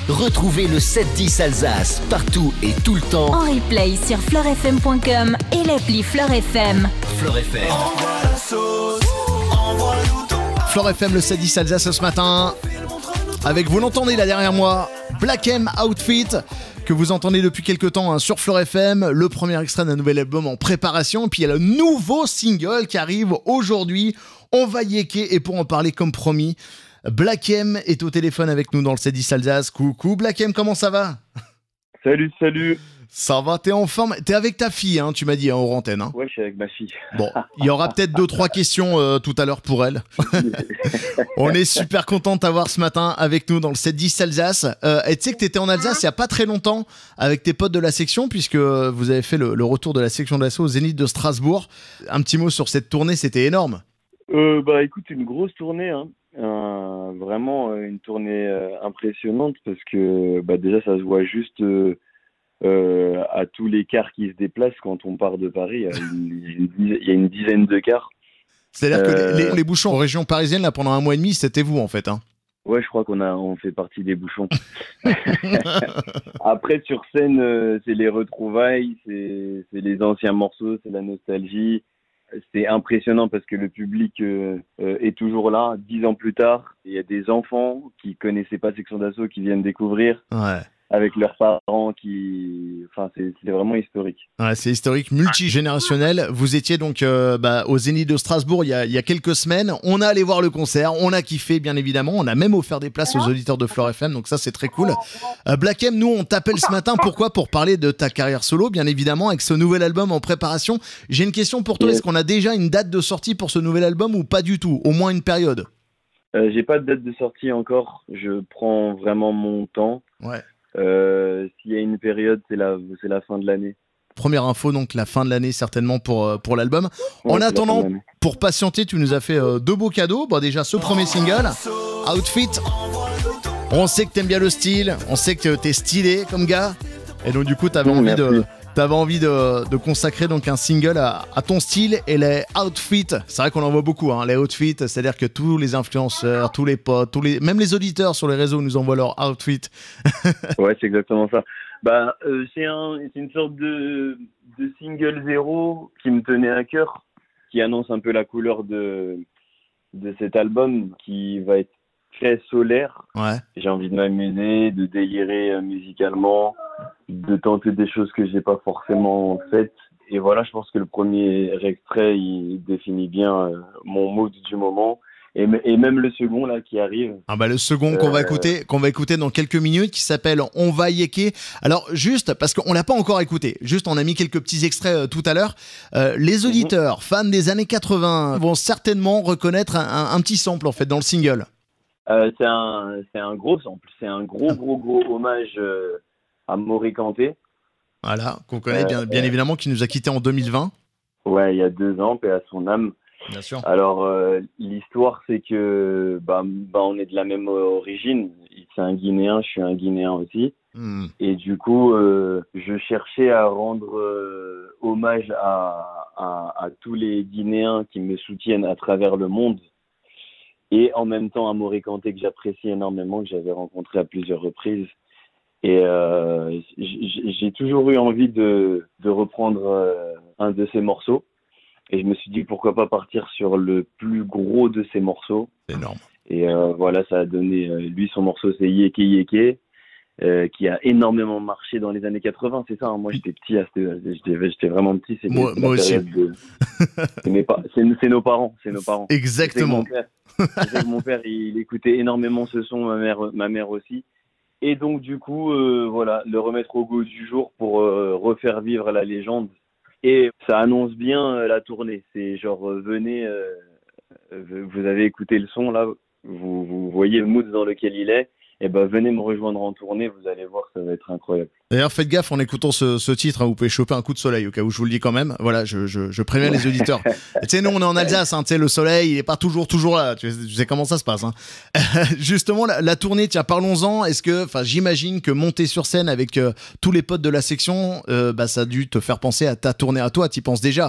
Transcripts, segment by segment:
Retrouvez le 7-10 Alsace partout et tout le temps. En replay sur fleurfm.com et l'appli Fleur FM. Fleur FM. Fleur FM, le 7-10 Alsace ce matin. Avec, vous l'entendez là derrière moi, Black M Outfit, que vous entendez depuis quelques temps sur Fleur FM, le premier extrait d'un nouvel album en préparation. Et puis il y a le nouveau single qui arrive aujourd'hui. On va yecker, et pour en parler comme promis, Black M est au téléphone avec nous dans le 7-10 Alsace. Coucou Black M, comment ça va ? Salut. Ça va, t'es en forme ? T'es avec ta fille, hein, tu m'as dit, hors antenne. Hein. Ouais, je suis avec ma fille. Bon, il y aura peut-être 2-3 questions tout à l'heure pour elle. On est super content de t'avoir ce matin avec nous dans le 7-10 Alsace. Et tu sais que t'étais en Alsace il n'y a pas très longtemps avec tes potes de la section, puisque vous avez fait le retour de la section d'assaut au Zénith de Strasbourg. Un petit mot sur cette tournée, c'était énorme. Écoute, une grosse tournée, hein. Vraiment une tournée impressionnante, parce que déjà ça se voit juste à tous les cars qui se déplacent quand on part de Paris. Il y a une dizaine de cars. C'est-à-dire que les bouchons en région parisienne, là, pendant 1 mois et demi, c'était vous en fait, hein. Ouais, je crois on fait partie des bouchons. Après, sur scène, c'est les retrouvailles, c'est les anciens morceaux, c'est la nostalgie. C'est impressionnant parce que le public est toujours là. 10 ans plus tard, il y a des enfants qui connaissaient pas Section d'Assaut qui viennent découvrir. Ouais. Avec leurs parents c'est vraiment historique. Ouais, c'est historique, multigénérationnel. Vous étiez donc au Zénith de Strasbourg il y a quelques semaines. On a allé voir le concert, on a kiffé bien évidemment. On a même offert des places aux auditeurs de Fleur FM, donc ça c'est très cool. Black M, nous on t'appelle ce matin, pourquoi ? Pour parler de ta carrière solo, bien évidemment, avec ce nouvel album en préparation. J'ai une question pour toi, est-ce qu'on a déjà une date de sortie pour ce nouvel album ou pas du tout ? Au moins une période ? J'ai pas de date de sortie encore, je prends vraiment mon temps. Ouais. S'il y a une période, c'est la fin de l'année. Première info, donc la fin de l'année certainement pour l'album. Ouais, en attendant, pour patienter, tu nous as fait 2 beaux cadeaux. Déjà ce premier single, Outfit. On sait que t'aimes bien le style, on sait que t'es stylé comme gars. Et donc du coup, t'avais envie de consacrer donc un single à ton style et les outfits. C'est vrai qu'on en voit beaucoup, hein, les outfits. C'est-à-dire que tous les influenceurs, tous les potes, même les auditeurs sur les réseaux nous envoient leurs outfits. Ouais, c'est exactement ça. C'est une sorte de single zéro qui me tenait à cœur, qui annonce un peu la couleur de cet album qui va être très solaire. Ouais. J'ai envie de m'amuser, de délirer musicalement, de tenter des choses que j'ai pas forcément faites. Et voilà, je pense que le premier extrait, il définit bien mon mood du moment. Et même le second là qui arrive. Le second qu'on va écouter dans quelques minutes, qui s'appelle On va yecker. Alors juste parce qu'on l'a pas encore écouté, juste on a mis quelques petits extraits tout à l'heure. Les auditeurs fans des années 80 vont certainement reconnaître un petit sample en fait dans le single. C'est un gros sample, c'est un gros hommage à Maury Kanté. Voilà, qu'on connaît bien évidemment, qui nous a quittés en 2020. Ouais, il y a 2 ans, paix à son âme. Bien sûr. Alors, l'histoire, c'est que on est de la même origine. C'est un Guinéen, je suis un Guinéen aussi. Et du coup, je cherchais à rendre hommage à tous les Guinéens qui me soutiennent à travers le monde. Et en même temps, à Maury Kanté, que j'apprécie énormément, que j'avais rencontré à plusieurs reprises. Et j'ai toujours eu envie de reprendre un de ses morceaux. Et je me suis dit, pourquoi pas partir sur le plus gros de ses morceaux. C'est énorme. Et voilà, ça a donné... lui, son morceau, c'est Yeke Yeke, qui a énormément marché dans les années 80, c'est ça, hein. Moi, j'étais petit, j'étais vraiment petit. Moi aussi. C'est nos parents. Exactement. Je sais que mon père, il écoutait énormément ce son, ma mère aussi. Et donc, du coup, le remettre au goût du jour pour refaire vivre la légende. Et ça annonce bien la tournée. C'est genre, venez, vous avez écouté le son, là, vous voyez le mood dans lequel il est. Et venez me rejoindre en tournée, vous allez voir, ça va être incroyable. D'ailleurs, faites gaffe en écoutant ce titre, hein, vous pouvez choper un coup de soleil, au cas où je vous le dis quand même. Voilà, je préviens les auditeurs. Tu sais, nous, on est en Alsace, hein, tu sais, le soleil, il est pas toujours là. Tu sais comment ça se passe. Hein. Justement, la tournée, tiens, parlons-en. J'imagine que monter sur scène avec tous les potes de la section, ça a dû te faire penser à ta tournée à toi. T'y penses déjà ?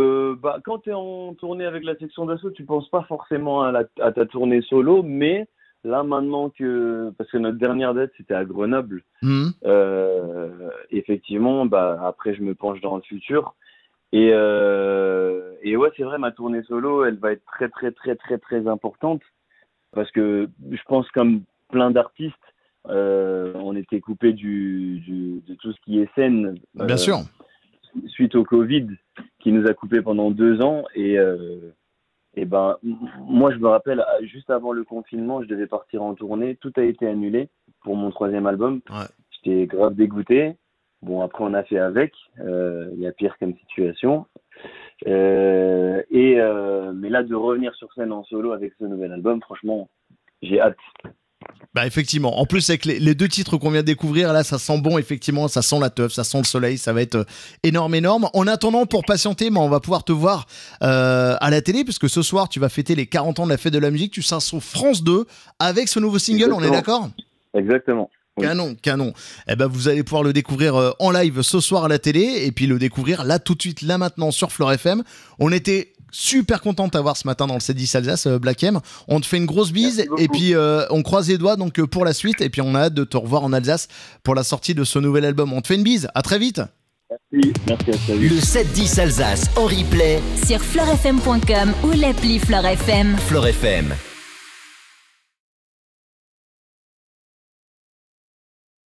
Quand tu es en tournée avec la section d'assaut, tu penses pas forcément à ta tournée solo, mais là maintenant parce que notre dernière date c'était à Grenoble, effectivement, après je me penche dans le futur. Et ouais, c'est vrai, ma tournée solo, elle va être très très très très très importante parce que je pense comme plein d'artistes, on était coupé de tout ce qui est scène. Bien sûr. Suite au Covid, qui nous a coupé pendant 2 ans. Et moi, je me rappelle, juste avant le confinement, je devais partir en tournée. Tout a été annulé pour mon 3e album. Ouais. J'étais grave dégoûté. Bon, après, on a fait avec. Il y a pire comme situation. Mais là, de revenir sur scène en solo avec ce nouvel album, franchement, j'ai hâte. Bah effectivement, en plus avec les 2 titres qu'on vient de découvrir, là ça sent bon, effectivement, ça sent la teuf, ça sent le soleil, ça va être énorme. En attendant, pour patienter, on va pouvoir te voir à la télé, puisque ce soir tu vas fêter les 40 ans de la fête de la musique, tu seras sur France 2 avec ce nouveau single. Exactement. On est d'accord ? Exactement. Oui. Canon. Vous allez pouvoir le découvrir en live ce soir à la télé, et puis le découvrir là tout de suite, là maintenant sur Fleur FM. On était super content de t'avoir ce matin dans le 7-10 Alsace, Black M. On te fait une grosse bise et puis on croise les doigts donc pour la suite, et puis on a hâte de te revoir en Alsace pour la sortie de ce nouvel album. On te fait une bise, à très vite. Merci à toi. Le 7-10 Alsace en replay sur fleurfm.com ou l'appli Fleur FM. Fleur FM.